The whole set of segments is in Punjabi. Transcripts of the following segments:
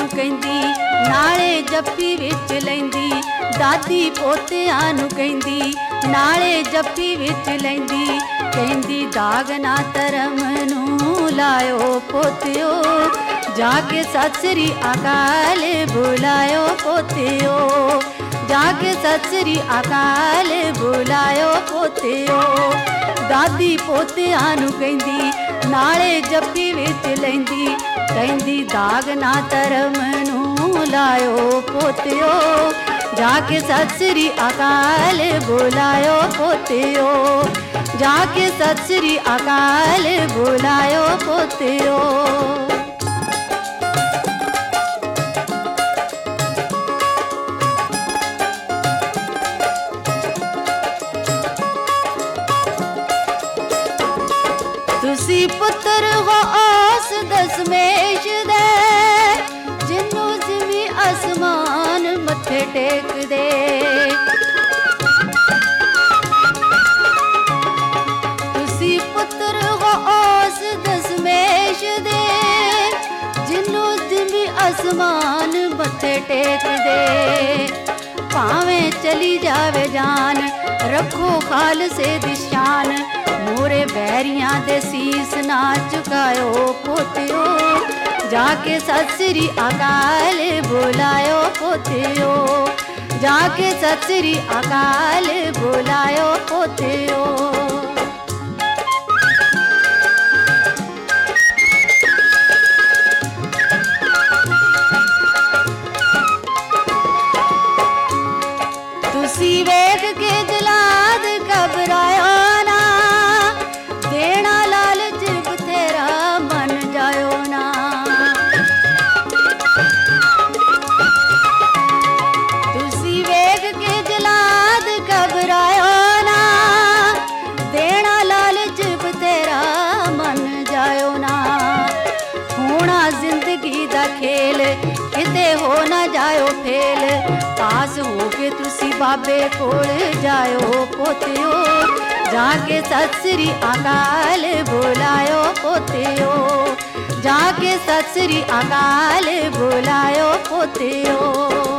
ਨੂੰ ਕਹਿੰਦੀ, ਨਾਲੇ ਜੱਫੀ ਵਿੱਚ ਲੈਂਦੀ। ਦਾਦੀ ਪੋਤਿਆਂ ਨੂੰ ਕਹਿੰਦੀ, ਨਾਲੇ ਜੱਫੀ ਵਿੱਚ ਲੈਂਦੀ। ਕਹਿੰਦੀ ਦਾਗ ਨਾ ਧਰਮ ਨੂੰ ਲਾਇਓ ਪੋਤਿਓ, ਜਾ ਕੇ ਸਤਿ ਸ੍ਰੀ ਅਕਾਲ ਬੁਲਾਇਓ ਪੋਤਿਓ, ਜਾ ਕੇ ਸਤਿ ਸ੍ਰੀ ਅਕਾਲ ਬੁਲਾਇਓ ਪੋਤਿਓ। ਦਾਦੀ ਪੋਤਿਆਂ ਨੂੰ ਕਹਿੰਦੀ, ਨਾਲੇ ਜੱਫੀ ਵਿੱਚ ਲੈਂਦੀ। ਕਹਿੰਦੀ ਦਾਗ ਨਾ ਧਰਮ ਨੂੰ ਲਾਇਓ ਪੋਤਿਓ, ਜਾ ਕੇ ਸਤਿ ਸ੍ਰੀ ਅਕਾਲ ਬੁਲਾਇਓ ਪੋਤਿਓ, ਜਾ ਕੇ ਸਤਿ ਸ੍ਰੀ ਅਕਾਲ ਬੁਲਾਇਓ ਪੋਤਿਓ। ਤੁਸੀਂ ਪੁੱਤਰ ਹੋ ਉਸ ਦਸਮੇਸ਼ ਦੇ, ਜਿਹਨੂੰ ਜ਼ਮੀਂ ਅਸਮਾਨ ਮੱਥੇ ਟੇਕਦੇ। ਤੁਸੀਂ ਪੁੱਤਰ ਹੋ ਉਸ ਦਸਮੇਸ਼ ਦੇ, ਜਿਹਨੂੰ ਜ਼ਮੀਂ ਅਸਮਾਨ ਮੱਥੇ ਟੇਕਦੇ। ਭਾਵੇਂ ਚਲੀ ਜਾਵੇ ਜਾਨ, ਰੱਖੋ ਖਾਲਸੇ ਦੀ ਸ਼ਾਨ। ਮੋਰੇ ਬੈਰੀਆਂ ਦੇ ਸੀਸ ਨਾ ਝੁਕਾਇਓ ਪੋਤਿਓ, ਜਾ ਕੇ ਸਤਿ ਸ੍ਰੀ ਅਕਾਲ ਬੁਲਾਇਓ ਪੋਤਿਓ, ਜਾ ਕੇ ਸਤਿ ਸ੍ਰੀ ਅਕਾਲ ਬੁਲਾਇਓ ਪੋਤਿਓ। ਤੁਸੀਂ ਵੇਖ ਕੇ ਜਲਾਦ ਘਬਰਾਇਓ ਨਾ, ਦੇਣਾ ਲਾਲਚ ਬਥੇਰਾ ਮੰਨ ਜਾਇਓ ਨਾ। ਤੁਸੀਂ ਵੇਖ ਕੇ ਜਲਾਦ ਘਬਰਾਇਓ ਨਾ, ਦੇਣਾ ਲਾਲਚ ਬਥੇਰਾ ਮੰਨ ਜਾਇਓ ਨਾ। ਹੋਣਾ ਜ਼ਿੰਦਗੀ ਦਾ ਖੇਲ, ਕਿਤੇ ਹੋ ਨਾ ਜਾਇਓ ਫੇਲ। ਪਾਸ ਹੋ ਕੇ ਤੁਸੀਂ ਬਾਬੇ ਕੋਲ ਜਾਇਓ ਪੋਤਿਓ, ਜਾ ਕੇ ਸਤਿ ਸ੍ਰੀ ਅਕਾਲ ਬੁਲਾਇਓ ਪੋਤਿਓ, ਜਾ ਕੇ ਸਤਿ ਸ੍ਰੀ ਅਕਾਲ ਬੁਲਾਇਓ ਪੋਤਿਓ।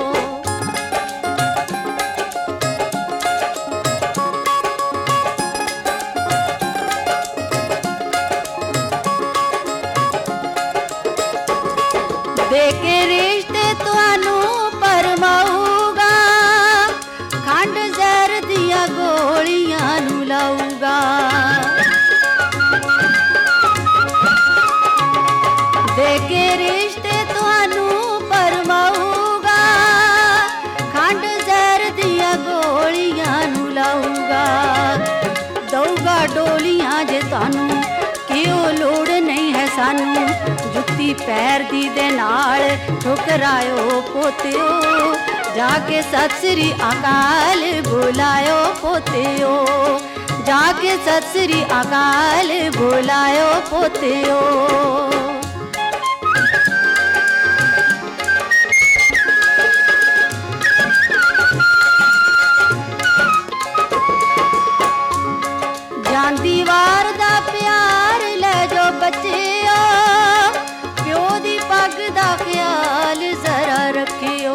ਦੇ ਕੇ ਰਿਸ਼ਤੇ ਤੁਹਾਨੂੰ ਪਰਮਾਊਗਾ, ਖੰਡ ਜ਼ਹਿਰ ਦੀਆਂ ਗੋਲੀਆਂ ਨੂੰ ਲਾਊਗਾ। ਦੇ ਕੇ ਰਿਸ਼ਤੇ ਤੁਹਾਨੂੰ ਪਰਮਾਊਗਾ, ਖੰਡ ਜ਼ਹਿਰ ਦੀਆਂ ਗੋਲੀਆਂ ਨੂੰ ਲਾਊਗਾ। ਦਊਗਾ ਡੋਲੀਆਂ ਜੇ ਤੁਹਾਨੂੰ, ਕਿਉਂ ਲੋੜ ਨਹੀਂ ਹੈ ਸਾਨੂੰ। ਜੁੱਤੀ ਪੈਰ ਦੀ ਦੇ ਨਾਲ ਠੁਕਰਾਇਓ ਪੋਤਿਓ, ਜਾ ਕੇ ਸਤਿ ਸ੍ਰੀ ਅਕਾਲ ਬੁਲਾਇਓ ਪੋਤਿਓ, ਜਾ ਕੇ ਸਤਿ ਸ੍ਰੀ ਅਕਾਲ ਬੁਲਾਇਓ ਪੋਤਿਓ। ਜਾਂਦੀ ਵਾਰ ਦਾ ਪਿਆਰ ਲੈ ਜੋ ਬੱਚਿਓ, ਪਿਓ ਦੀ ਪੱਗ ਦਾ ਖਿਆਲ ਜ਼ਰਾ ਰੱਖਿਓ।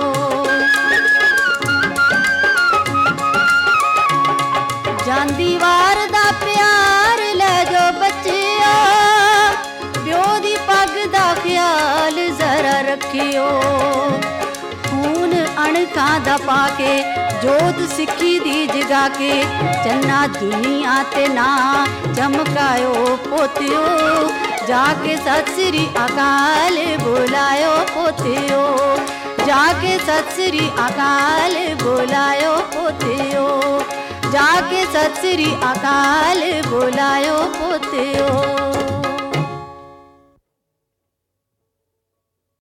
ਜਾਂਦੀ ਵਾਰ ਦਾ ਪਿਆਰ ਲੈ ਜੋ ਬੱਚਿਓ, ਪਿਓ ਦੀ ਪੱਗ ਦਾ ਖਿਆਲ ਜ਼ਰਾ ਰੱਖਿਓ। ਖੂਨ ਅਣਖਾਂ ਦਾ ਪਾ ਕੇ, ਜੋਤ ਸਿੱਖੀ ਦੀ ਜਗਾ ਕੇ, ਚੰਨਾ ਦੁਨੀਆ ਤੇ ਨਾ ਚਮਕਾਇਓ ਪੋਤਿਓ, ਜਾ ਕੇ ਸਤਿ ਸ੍ਰੀ ਅਕਾਲ ਬੁਲਾਇਓ ਪੋਤਿਓ, ਜਾ ਕੇ ਸਤਿ ਸ੍ਰੀ ਅਕਾਲ ਬੁਲਾਇਓ ਪੋਤਿਓ, ਜਾ ਕੇ ਸਤਿ ਸ੍ਰੀ ਅਕਾਲ ਬੁਲਾਇਓ ਪੋਤਿਓ।